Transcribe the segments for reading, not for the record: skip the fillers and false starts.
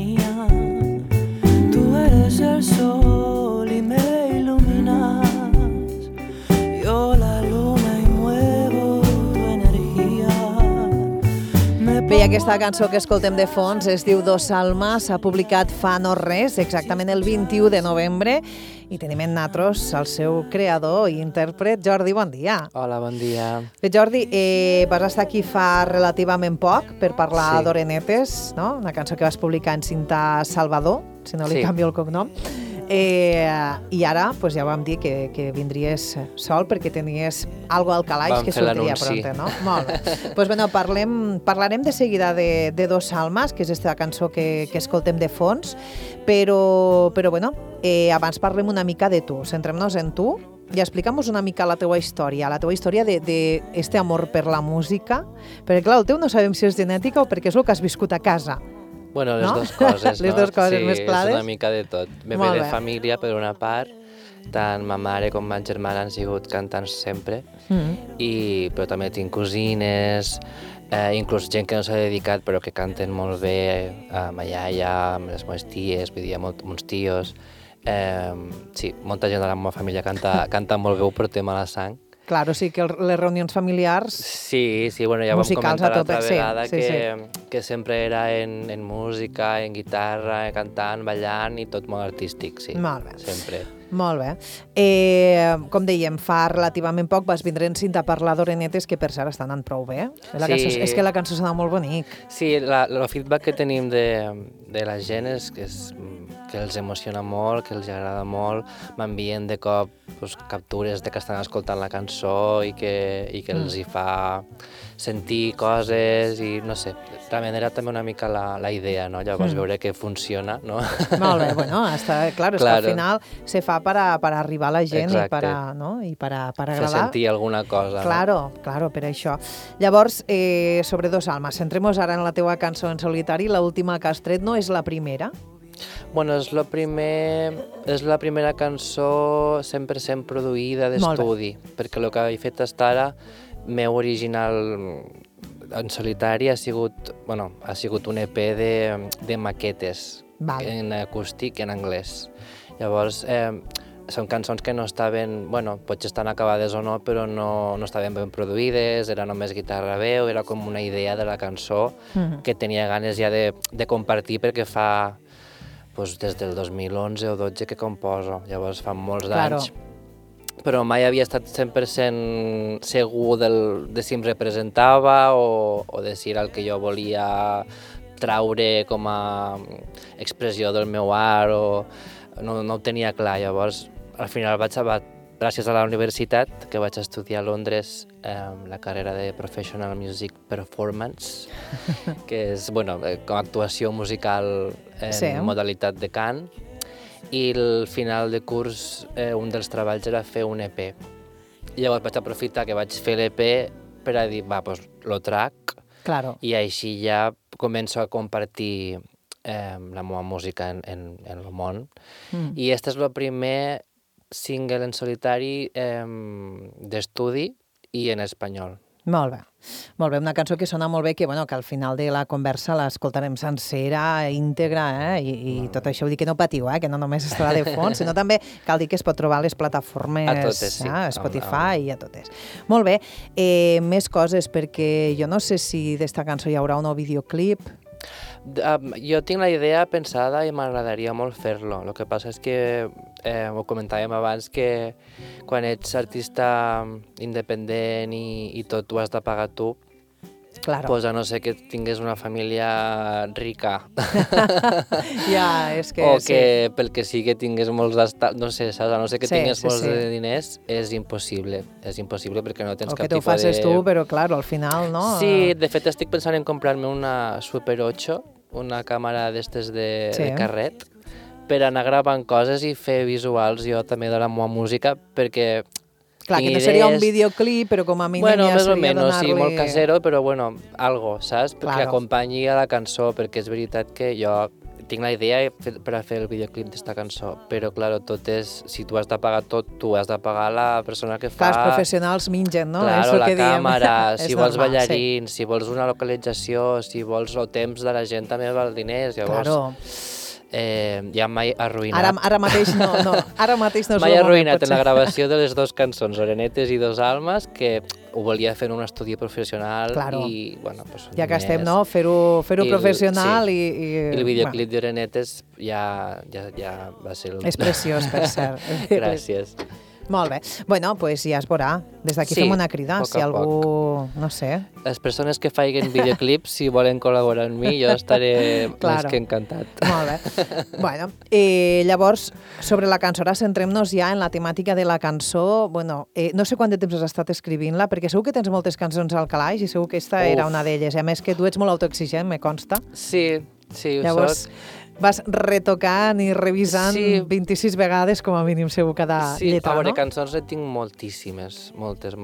mía. Tú eres el sol y me iluminas. Yo la luna y muevo tu energía. Bé, aquesta cançó que escoltem de fons es diu Dos Almas, s'ha publicat fa no res, exactament el 21 de novembre, i tenim en natros el seu creador i intèrpret, Jordi, bon dia. Hola, bon dia. Bé, Jordi, vas estar aquí fa relativament poc per parlar d'Orenetes, no? Una cançó que vas publicar en cinta Salvador, si no li canvio el cognom. I ara pues, ja vam dir que vindries sol perquè tenies algo al calaix que sortiria pronte, no? Molt bé. Pues, bueno, parlarem de seguida de Dos Almas, que és aquesta cançó que escoltem de fons, però bueno, abans parlem una mica de tu, centrem-nos en tu i explica'm-nos una mica la teua història d'este amor per la música, perquè clar, el teu no sabem si és genètica o perquè és el que has viscut a casa. Bueno, les dues coses, no? Les dues coses mesclades. Sí, és una mica de tot. Ve de família, per una part, tant ma mare com ma germana han sigut cantants sempre, però també tinc cosines, inclús gent que no s'ha dedicat però que canten molt bé, ma iaia, amb les meves ties, vull dir, molts tios. Sí, molta gent de la meva família canta molt bé, ho portem a la sang. Clar, o sigui que les reunions familiars sí, bueno, ja vam comentar l'altra vegada que sempre era en música, en guitarra, cantant, ballant i tot molt artístic, sí. Molt bé. Sempre. Molt bé. Com dèiem, fa relativament poc vas vindre en cinta a parlar d'Orenetes, que per cert està anant prou bé. És que la cançó sona molt bonic. Sí, el feedback que tenim de la gent és que els emociona molt, que els agrada molt, m'envien de cop captures de que estan escoltant la cançó i que els hi fa sentir coses i no sé, realment era també una mica la idea, no? Llavors veure que funciona, no? Molt bé, bueno, està clar, és que al final se fa per arribar a la gent i per agradar. Fer sentir alguna cosa. Claro, per això. Llavors, sobre Dos Almas, centrem-nos ara en la teua cançó en solitari, l'última que has tret no és la primera? Bueno, és la primera cançó 100% produïda d'estudi, perquè el que he fet fins ara, meu original en solitari ha sigut un EP de maquetes en acústic i en anglès. Llavors, són cançons que no estaven, potser estan acabades o no, però no estaven ben produïdes, era només guitarra-veu, era com una idea de la cançó que tenia ganes ja de compartir perquè fa des del 2011 o 12 que composo, llavors fa molts d'anys, però mai havia estat 100% segur de si em representava o de si era el que jo volia traure com a expressió del meu art, o no ho tenia clar. Llavors, al final gràcies a la universitat, que vaig estudiar a Londres la carrera de Professional Music Performance, que és com a actuació musical en modalitat de cant, i al final de curs un dels treballs era fer un EP. Llavors vaig aprofitar que vaig fer l'EP per a dir, lo trac, i així ja començo a compartir la meva música en el món. I este és el primer single en solitari d'estudi i en espanyol. Molt bé, una cançó que sona molt bé, que al final de la conversa l'escoltarem sencera, íntegra, i tot això, vull dir que no patiu, que no només estarà de fons, sinó també cal dir que es pot trobar a les plataformes, a totes, sí. Spotify i a totes. Molt bé, més coses, perquè jo no sé si d'esta cançó hi haurà un nou videoclip. Jo tinc la idea pensada i m'agradaria molt fer-lo. El que passa és que, ho comentàvem abans, que quan ets artista independent i tot ho has de pagar tu, a no ser que tingués una família rica o que pel que sí que tingués molts no sé, a no ser que tingués molts de diners, és impossible perquè no tens cap tipus de... O que t'ho facis tu, però clar, al final, no? Sí, de fet estic pensant en comprar-me una Super 8, una càmera d'estes de carret, per anar gravant coses i fer visuals jo també de la meva música, perquè Clar, que no seria un videoclip, però com a mínim bueno, ja més o seria menys, donar-li... sí, molt casero, però bueno, algo, saps? Perquè Claro. acompanyi a la cançó, perquè és veritat que jo tinc la idea per a fer el videoclip d'esta cançó, però, clar, tot és... Si tu has de pagar tot, tu has de pagar la persona que fa... Clar, els professionals mengen, no? Claro, Eso la que diem. càmera, si És vols normal, ballarins, si vols una localització, si vols el temps de la gent també val diners, llavors... Claro. Ja mai arruïnat. Ara mateix no és mai el moment, arruïnat en potser. la gravació de les dues cançons, Orenetes i Dos Almas, que ho volia fer en un estudi professional Claro. i, bueno, pues, Ja que estem, no? Fer-ho professional sí. i... I el videoclip d'Orenetes ja va ser... És preciós, per cert. Gràcies. Molt bé. Bueno, pues ja es veurà. Des d'aquí Sí, fem una crida. poc Si a algú, no sé... Les persones que faiguen videoclips, si volen col·laborar amb mi, jo estaré Claro. més que encantat. Molt bé. Bueno, llavors, sobre la cançó, ara centrem-nos ja en la temàtica de la cançó. Bueno, no sé quant de temps has estat escrivint-la, perquè segur que tens moltes cançons al calaix i segur que esta era una d'elles. A més que tu ets molt autoexigent, me consta. Sí, ho Llavors, soc. vas retocant i revisant Sí. 26 vegades, com a mínim, segur, cada lletra, a veure, no? cançons en tinc moltíssimes, moltes.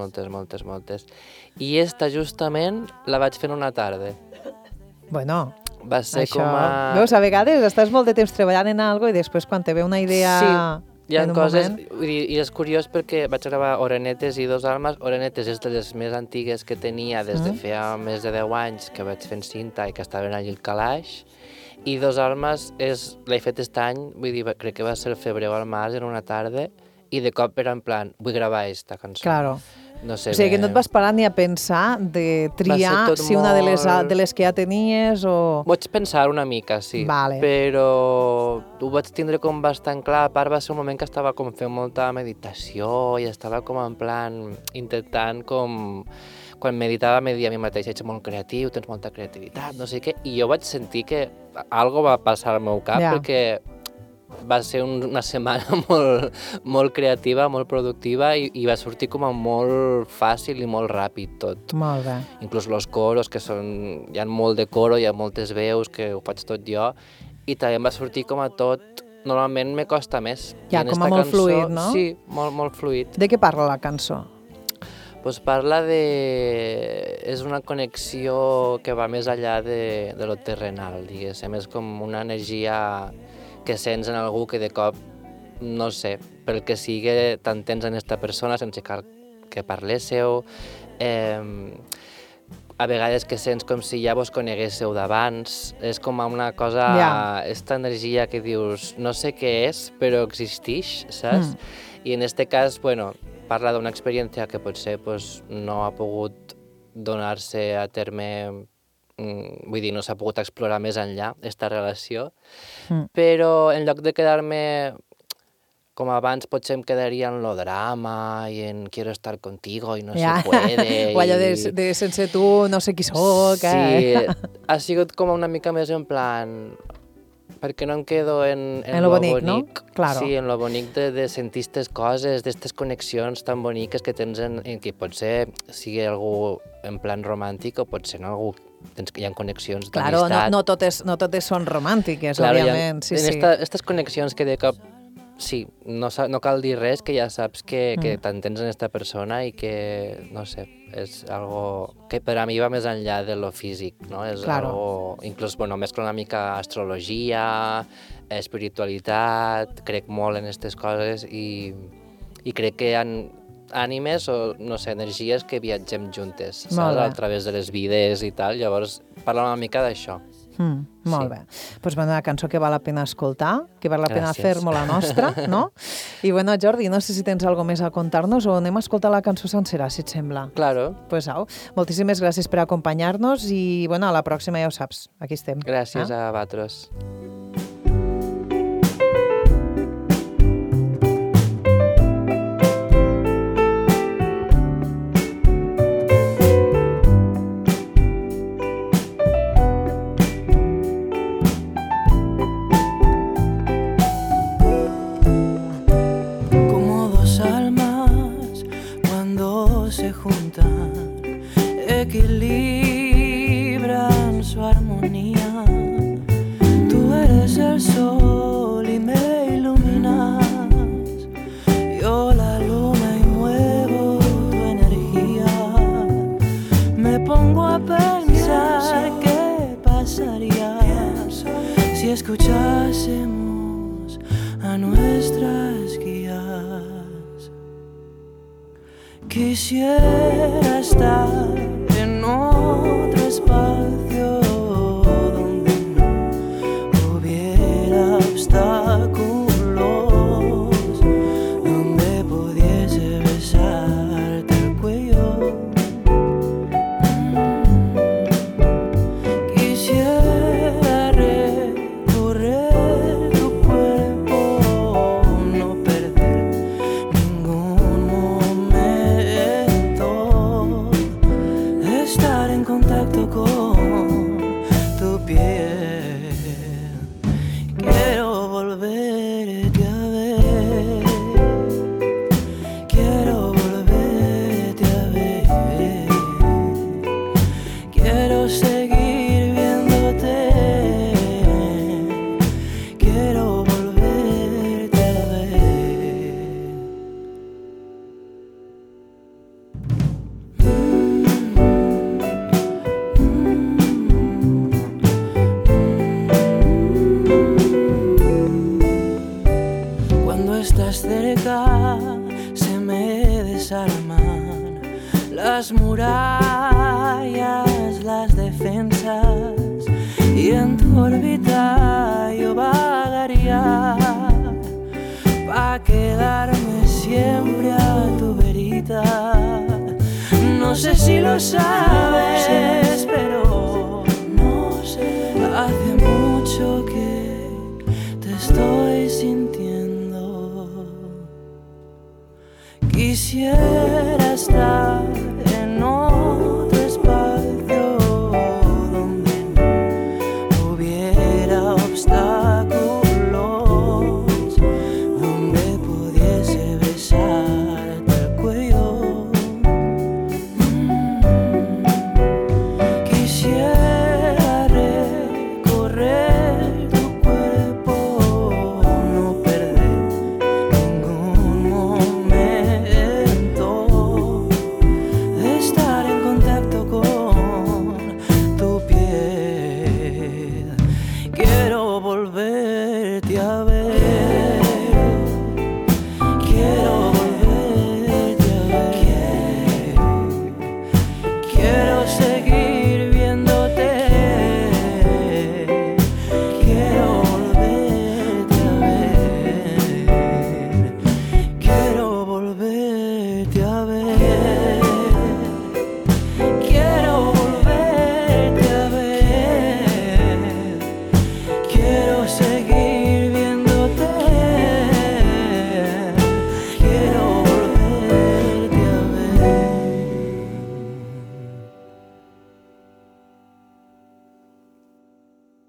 I esta, justament, la vaig fer en una tarda. Bueno, Va ser això... com a... Veus, a vegades estàs molt de temps treballant en algo i després quan te ve una idea Hi ha en un coses, moment... i és curiós perquè vaig gravar Orenetes i Dos Almas. Orenetes és de les més antigues que tenia des de feia més de 10 anys que vaig fent cinta i que estaven allà al calaix. I Dos Almas l'he fet aquest any, vull dir, crec que va ser el febrer o el març, en una tarda, i de cop era en plan, vull gravar esta cançó. Claro. No sé, O sigui, que no et vas parar ni a pensar de triar tot si una de molt- les que ja tenies o... Vaig pensar una mica, sí, Vale. però ho vaig tindre com bastant clar. A part va ser un moment que estava com fent molta meditació i estava com en plan intentant com... Quan meditava me dia a mi mateix, ets molt creatiu, tens molta creativitat, no sé què, i jo vaig sentir que algo va passar al meu cap, Ja. perquè va ser una setmana molt creativa, molt productiva i va sortir com a molt fàcil i molt ràpid tot. Molt bé. Inclús los coros, que són... Hi ha molt de coro, hi ha moltes veus, que ho faig tot jo, i també em va sortir com a tot... Normalment me costa més. Ja, I en com a esta molt cançó, fluid, no? Sí, molt fluid. De què parla la cançó? Pues parla de... És una connexió que va més enllà de lo terrenal, diguéssim. És com una energia que sents en algú que de cop, no sé, pel que sigui, t'entens en esta persona sense que parléssiu. A vegades que sents com si ja vos coneguéssiu d'abans. És com una cosa... Ja. Esta energia que dius, no sé què és, però existeix, saps? I en este cas, bueno, parla d'una experiència que potser pues, no ha pogut donar-se a terme, vull dir, no s'ha pogut explorar més enllà, esta relació, però en lloc de quedar-me com abans, potser em quedaria en lo drama i en quiero estar contigo i no se puede. O allò de sense tu no sé qui soc. Sí, ha sigut com una mica més en plan... perquè no em quedo en lo bonic, no? Claro. Sí, en lo bonic de sentir aquestes coses, d'aquestes connexions tan boniques que tens en que potser sigui algú en plan romàntic o potser no algú hi ha connexions Claro, d'amistat. no totes són romàntiques, Claro, òbviament. Sí, sí. Aquestes connexions que de cop sí, no cal dir res, que ja saps que t'entens en aquesta persona i que, no sé, és algo que per a mi va més enllà de lo físic, no? És algo, inclús, bueno, mescla una mica astrologia, espiritualitat, crec molt en aquestes coses i crec que hi ha ànimes o, no sé, energies que viatgem juntes, saps? A través de les vides i tal, llavors parla una mica d'això. Molt bé. Doncs una cançó que val la pena escoltar, que val la pena fer-mo la nostra, no? I bueno, Jordi, no sé si tens alguna més a contar-nos o anem a escoltar la cançó sencera, si et sembla. Claro. Pues au, moltíssimes gràcies per acompanyar-nos i bueno, a la pròxima ja ho saps, aquí estem. Gràcies a vosaltres. Equilibran su armonía. Tú eres si escuchásemos a nuestras guías. Quisiera estar en otro espacio donde no hubiera obstáculos, donde pudiese besarte el cuello. Quisiera recorrer tu cuerpo, no perder ningún momento, estar en contacto con tu piel. Quiero volverte a ver, quiero volverte a ver, quiero seguir viéndote, quiero volverte a ver. Cuando estás cerca se me desarman las murallas, las defensas, y en tu órbita yo vagaría pa' quedarme siempre a tu verita. No sé si lo sabes, pero no sé, hace mucho que te estoy sintiendo. Quisiera estar en otro espacio donde no hubiera obstáculos, donde pudiese besarte el cuello. Quisiera recorrer tu cuerpo, no perder ningún momento, estar en contacto con tu piel. Quiero volverte a ver.